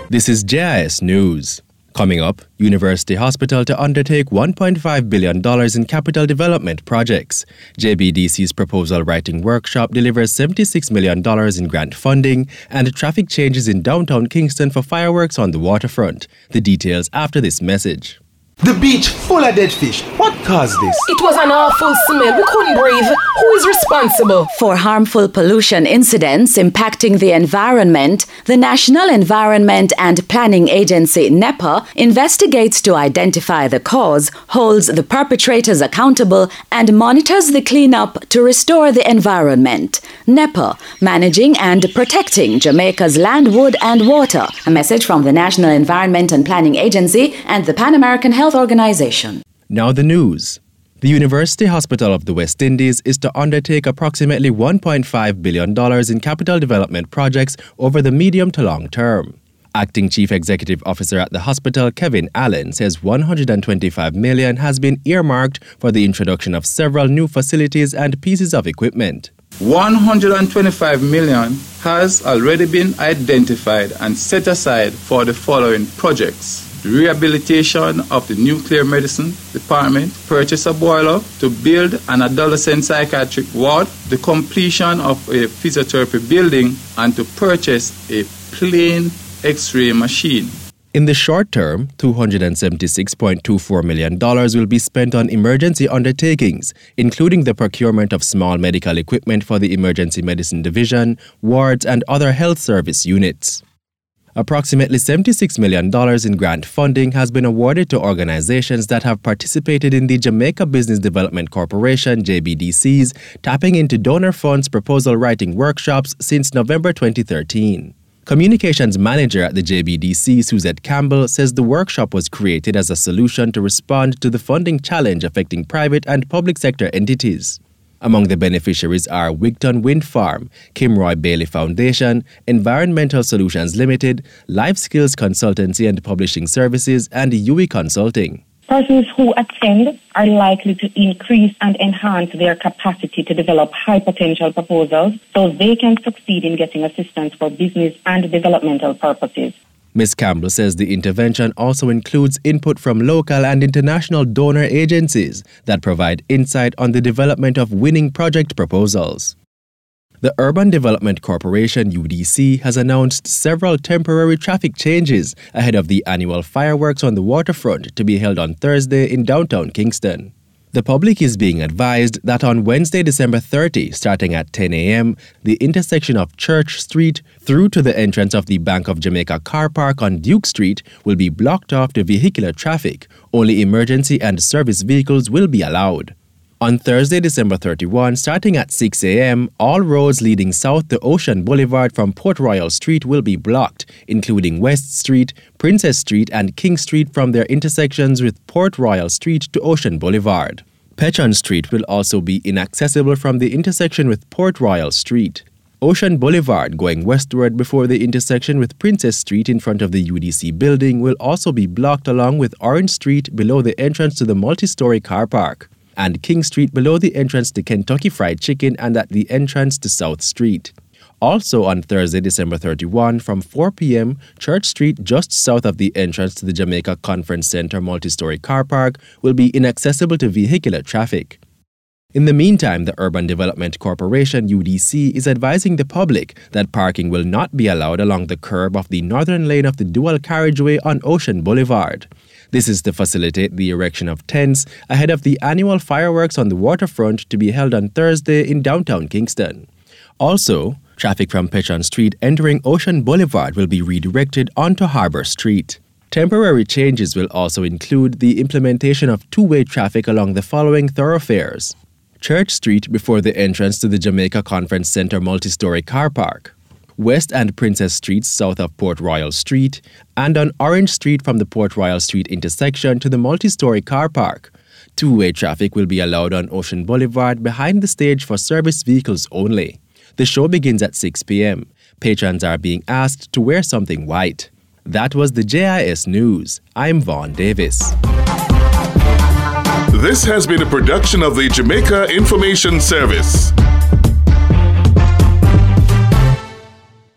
This is JIS News. Coming up, University Hospital to undertake $1.5 billion in capital development projects. JBDC's proposal writing workshop delivers $76 million in grant funding, and traffic changes in downtown Kingston for fireworks on the waterfront. The details after this message. The beach full of dead fish. What caused this? It was an awful smell. We couldn't breathe. Who is responsible? For harmful pollution incidents impacting the environment, the National Environment and Planning Agency, NEPA, investigates to identify the cause, holds the perpetrators accountable, and monitors the cleanup to restore the environment. NEPA, managing and protecting Jamaica's land, wood, and water. A message from the National Environment and Planning Agency and the Pan American Health Organization. Now the news. The University Hospital of the West Indies is to undertake approximately $1.5 billion in capital development projects over the medium to long term. Acting Chief Executive Officer at the hospital, Kevin Allen, says $125 million has been earmarked for the introduction of several new facilities and pieces of equipment. $125 million has already been identified and set aside for the following projects: rehabilitation of the nuclear medicine department, purchase a boiler to build an adolescent psychiatric ward, the completion of a physiotherapy building, and to purchase a plain X-ray machine. In the short term, $276.24 million will be spent on emergency undertakings, including the procurement of small medical equipment for the emergency medicine division, wards, and other health service units. Approximately $76 million in grant funding has been awarded to organizations that have participated in the Jamaica Business Development Corporation, JBDC's, tapping into donor funds proposal writing workshops since November 2013. Communications manager at the JBDC, Suzette Campbell, says the workshop was created as a solution to respond to the funding challenge affecting private and public sector entities. Among the beneficiaries are Wigton Wind Farm, Kimroy Bailey Foundation, Environmental Solutions Limited, Life Skills Consultancy and Publishing Services, and UE Consulting. Persons who attend are likely to increase and enhance their capacity to develop high-potential proposals so they can succeed in getting assistance for business and developmental purposes. Ms. Campbell says the intervention also includes input from local and international donor agencies that provide insight on the development of winning project proposals. The Urban Development Corporation, UDC, has announced several temporary traffic changes ahead of the annual fireworks on the waterfront to be held on Thursday in downtown Kingston. The public is being advised that on Wednesday, December 30, starting at 10 a.m., the intersection of Church Street through to the entrance of the Bank of Jamaica car park on Duke Street will be blocked off to vehicular traffic. Only emergency and service vehicles will be allowed. On Thursday, December 31, starting at 6 a.m., all roads leading south to Ocean Boulevard from Port Royal Street will be blocked, including West Street, Princess Street, and King Street from their intersections with Port Royal Street to Ocean Boulevard. Petron Street will also be inaccessible from the intersection with Port Royal Street. Ocean Boulevard going westward before the intersection with Princess Street in front of the UDC building will also be blocked, along with Orange Street below the entrance to the multi-story car park, and King Street below the entrance to Kentucky Fried Chicken and at the entrance to South Street. Also on Thursday, December 31, from 4 p.m., Church Street just south of the entrance to the Jamaica Conference Center multi-story car park will be inaccessible to vehicular traffic. In the meantime, the Urban Development Corporation, UDC, is advising the public that parking will not be allowed along the curb of the northern lane of the dual carriageway on Ocean Boulevard. This is to facilitate the erection of tents ahead of the annual fireworks on the waterfront to be held on Thursday in downtown Kingston. Also, traffic from Petron Street entering Ocean Boulevard will be redirected onto Harbour Street. Temporary changes will also include the implementation of two-way traffic along the following thoroughfares: Church Street before the entrance to the Jamaica Conference Center multi-story car park, West and Princess Streets south of Port Royal Street, and on Orange Street from the Port Royal Street intersection to the multi-story car park. Two-way traffic will be allowed on Ocean Boulevard behind the stage for service vehicles only. The show begins at 6 p.m. Patrons are being asked to wear something white. That was the JIS News. I'm Vaughn Davis. This has been a production of the Jamaica Information Service.